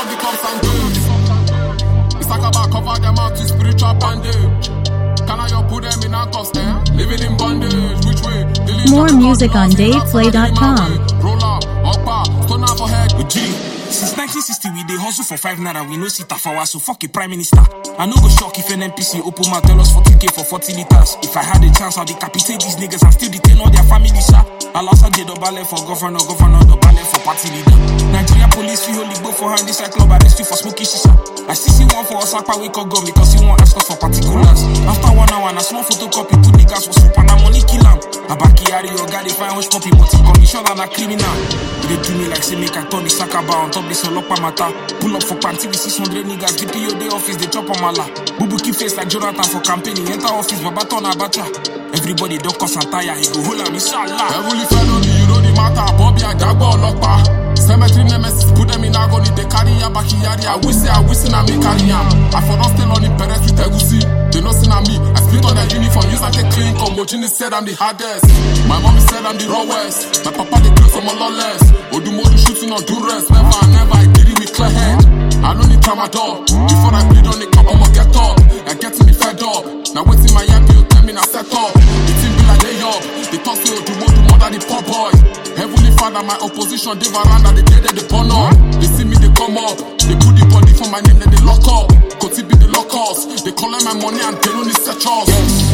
up the cops and goods. It's like about cover them out to spiritual bandage. Can I put them in handcuffs there? Living in bondage, which way? More music on DavePlay.com. Roll up, stone out for head. G. Since 1960 we dey hustle for 5 naira, we no sit tafawa, so fuck a prime minister. I no go shock if an NPC open my tell us 40k for 40 liters. If I had a chance, I'll decapitate these niggas and still detain all their family, sir. I'll also get the ballet for governor, the ballet for party leader. Nigeria police feel only go for hand inside club, arrest you for smoking shisha. I still see one for Osaka wake up gun because he won't ask us for particulars. After 1 hour, and a small photocopy, put the gas for soup and a money kill him. Abakiyari or guy, they find hush puppy, but he commission and a criminal. They do me like say make I turn the sakaba on top this olopa matter. Pull up for panty with 600 niggas, DPO day office, they chop on mala. Bubu keep face like Jonathan for campaigning, enter office, babaton abacha. Everybody don't cause and tire, he go hold him, inshallah. Heavily fed on you know the matter, Bobby and Jagba Olokpa. Cemetery nemesis, put them in agony, they carry ya bakiyari. I wish na me carry ya. I for not still on the parents with Egusi. They not seen me, I split on their uniform, use like a clean combo. Ginny said I'm the hardest. My mommy said I'm the rawest. My papa they close from a lawless. Odumodu shooting on duress. Never, I did it with clear head. I don't need tramadol. Before I bleed on the cup, I'ma get up. I get me fed up. Now waiting my young bill, tell me now set up. The team be like lay up. They talk to Odumodu more than the poor boy. Heavenly Father, my opposition, they veranda, they dead, they burn up. They see me, they come up. They put the body for my name, then they lock up. Could it be the lockers? They collect my money and they don't need search us.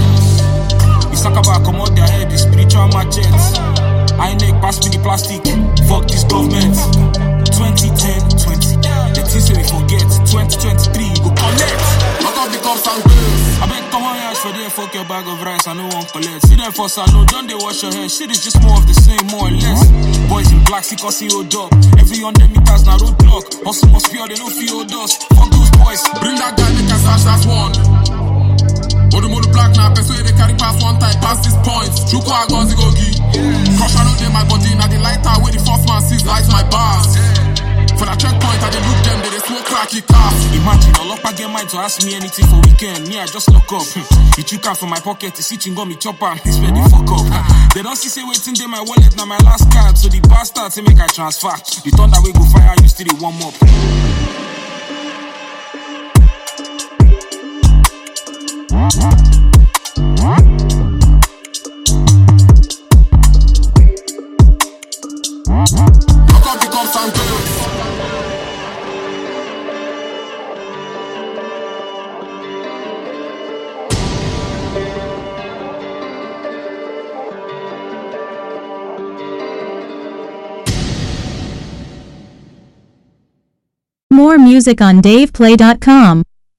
It's like about come out their head, the spiritual machetes. I make pass me the plastic. Fuck this government. 2010, 20. The things we forget. 2023, you go collect. Lock up the cops and bills. I bet come on, yeah, for there, fuck your bag of rice, I no one collect. See them for salon, don't they wash your hair? Shit is just more of the same, more or less. Boys in black, see cause CEO job. Every 100 meters now roadblock. Hustle must pure, they no feel dust. Fuck those boys. Bring that guy, they can sash, that's one. Odumodu black now, persuade they carry pass one time, pass this point. Chuku agonzi gogi. Crush I know they my body, now the lighter where the first man sees lights my bars. For that checkpoint, I they look them, they smoke cracky cars. Imagine, a lock get mind to ask me anything for weekend. Me, I just lock up. You took out from my pocket, to see chingo me chopper. This where they fuck up. They don't see say waiting there my wallet, now my last card. So the bastard say make I transfer. You thought that way go fire, you still warm up. Lock up the cops and bills. More music on DavePlay.com.